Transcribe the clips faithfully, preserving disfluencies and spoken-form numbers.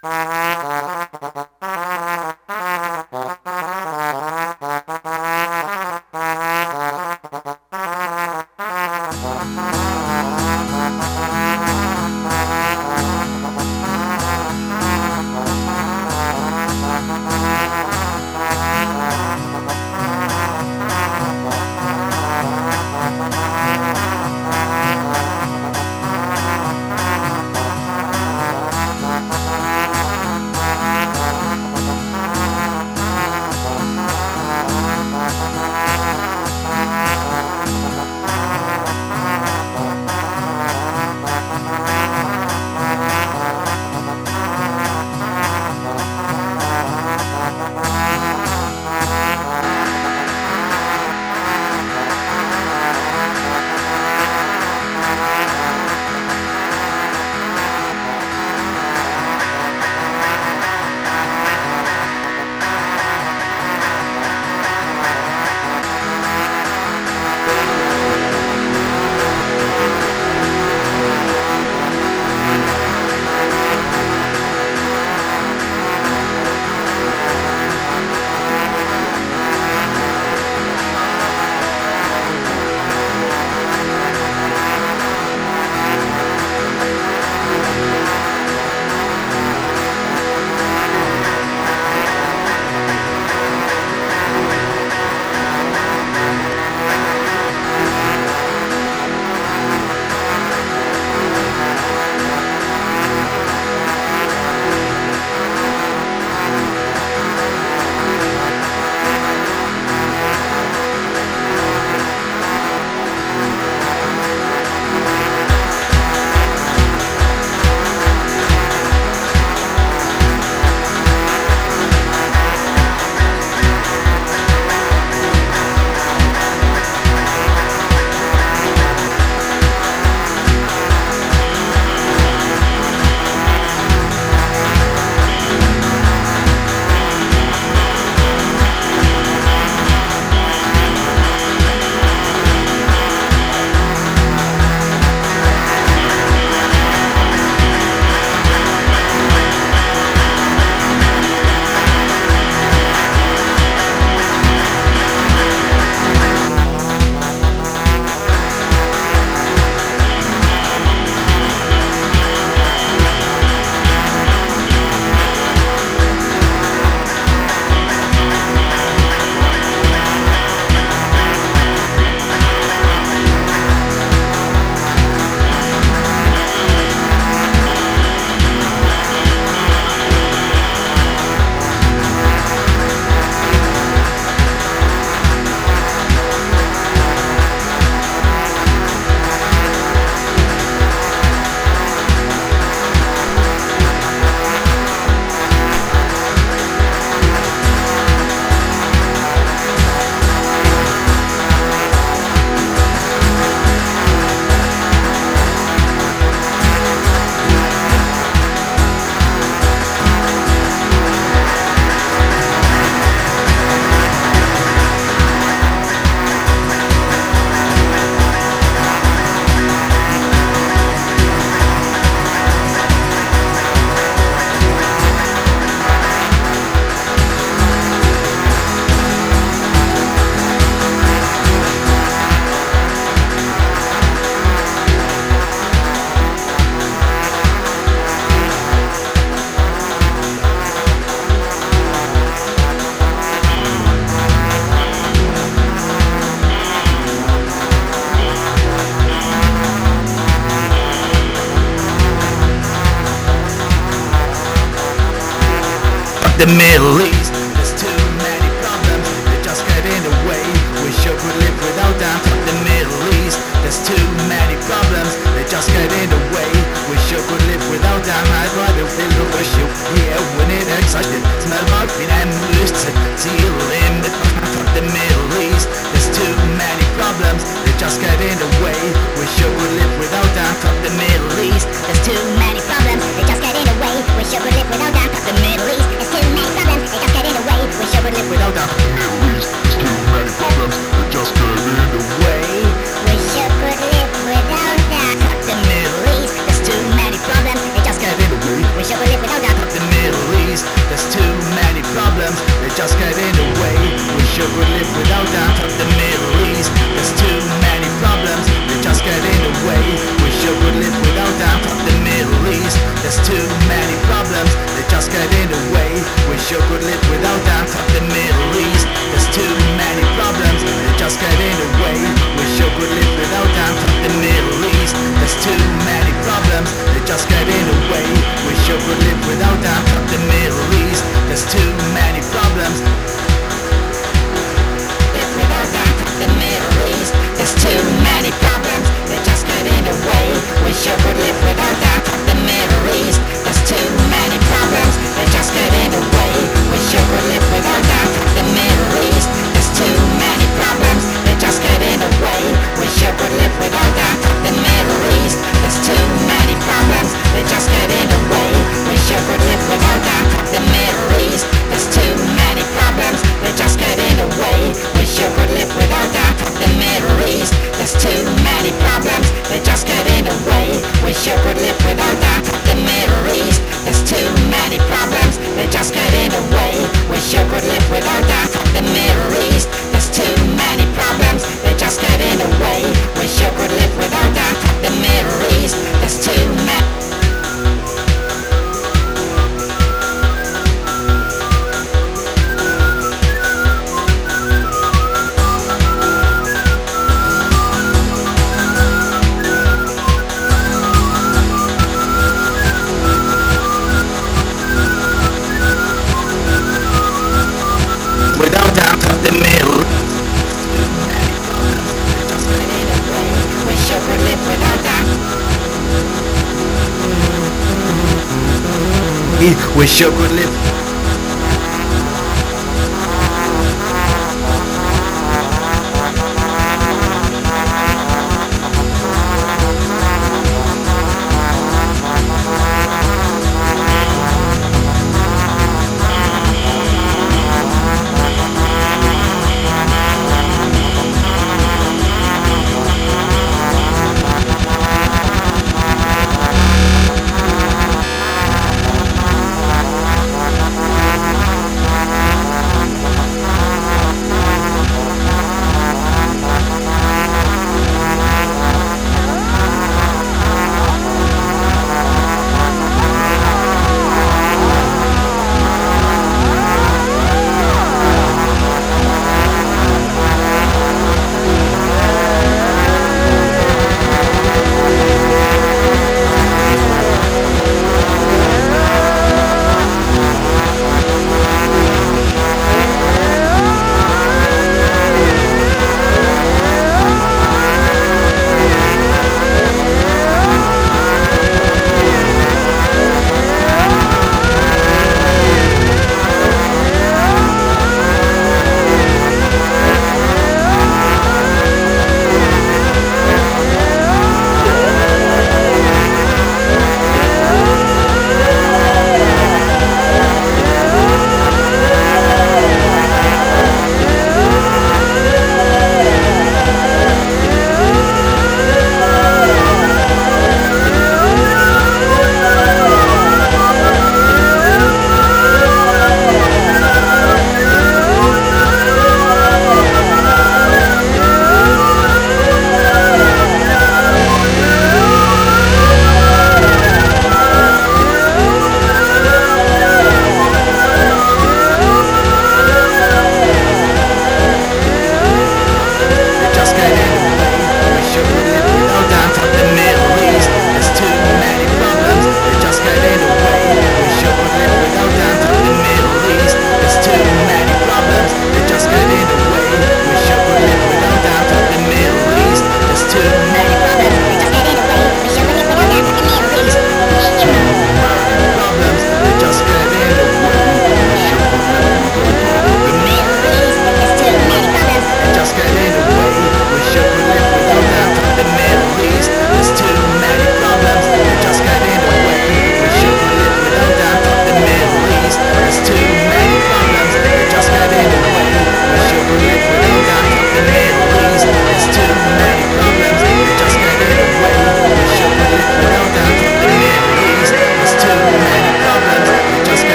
the Middle East. There's too many problems, they just get in the way. We should live without them. The Middle East. There's too many problems, they just get in the way. We should live without them. I'd rather feel the worship. Yeah, we need excited. Smell marketing and lust. See you limit from the Middle East. There's too many problems, they just get in the way. We should live without them. From the Middle East. There's too many problems, they just get in the way. We should live without them. From the Middle East. There's too many problems, they just get There's too many problems, they just get in the way. We sure could live without that. The Middle East, there's too many problems, they just get in the way. We sure could live without that. The Middle East, there's too many problems, they just get in the way. We sure could live without that. The Middle East, there's too many problems. Live without that. The Middle East, there's too many problems, they just get in the way. We sure could live without that. The Middle East, there's too many problems, they just get in the way. We sure could live without that. The Middle East, there's too many problems, they just get in the way. We sure could live without that. The Middle East, there's too many problems, they just get in the way. We sure could live without that. The Middle East, there's too many problems, they just get in the way. We sure could live without that. The Middle East, there's too many problems, they just get in the way. We sure could live without that. The Middle East, there's too many problems, they just get in the way. We sure could live without that. The Middle East, there's too many problems, they just get in the way. We sure could live without that. The Middle East, there's too many. Without doubt, the middle. We sure could live without that. We sure could live.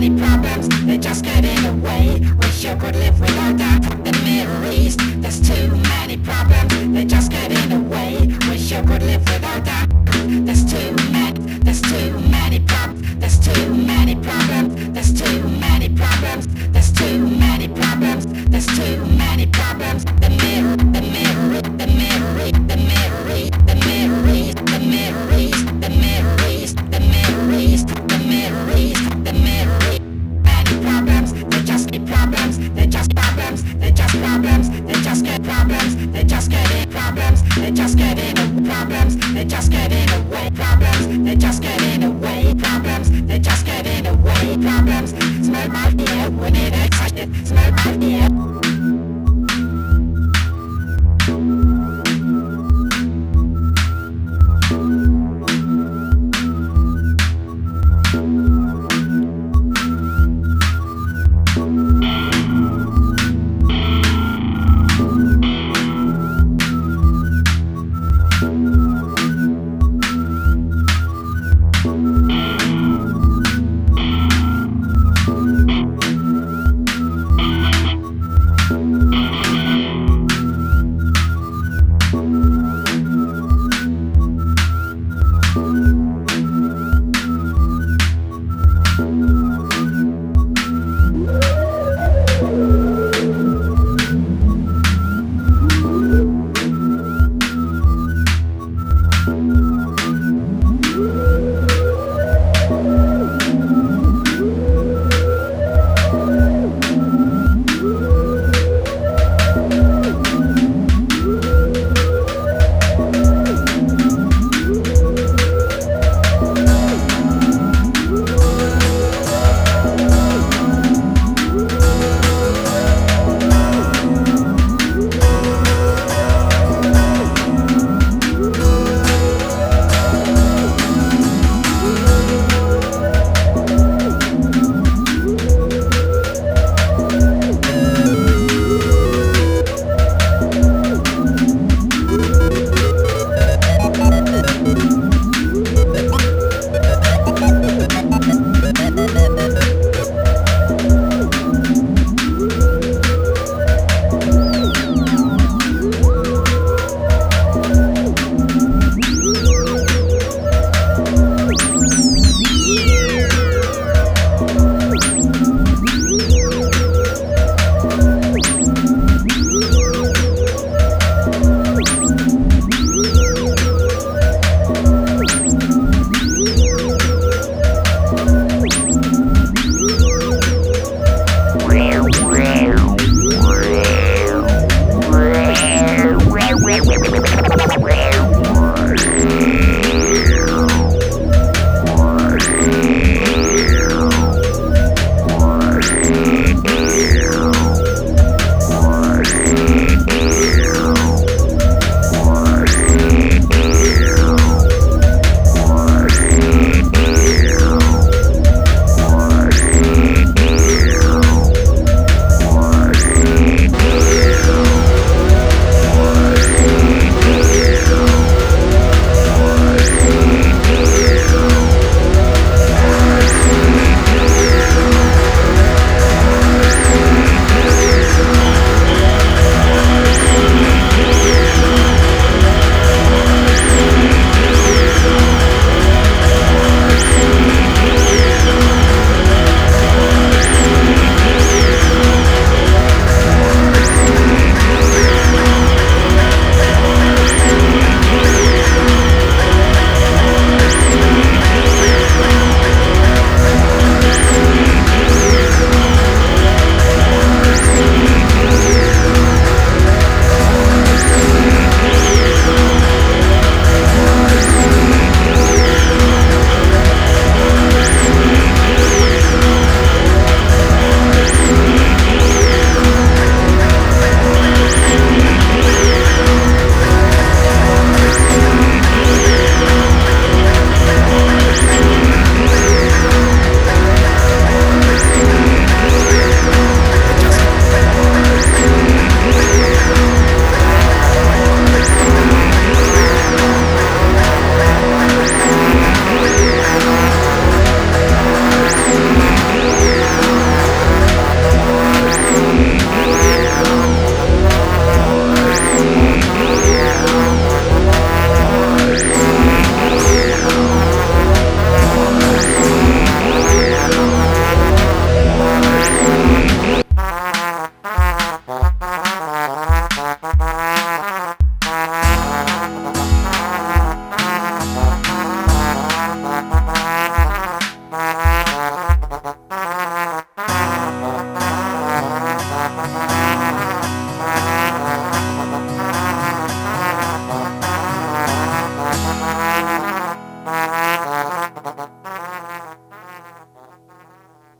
many problems, they just get in the way. Wish you could live without that. The Middle East, there's too many problems, they just get in the way. Wish you could live without that. There's too many, there's too many problems, there's too many problems, there's too many problems, there's too many problems, there's too many problems. The Middle, the Middle, the Middle East, the Middle East, the Middle East, the Middle East, the Middle East, the Middle East, the Middle East, the Middle East. Many problems, they just get problems, they just problems, they just problems, they just get problems, they just get in problems, they just get in problems, they just get in the way problems, they just get in the way problems, they just get in the way problems. Smell my ear when it excited, smell my ear.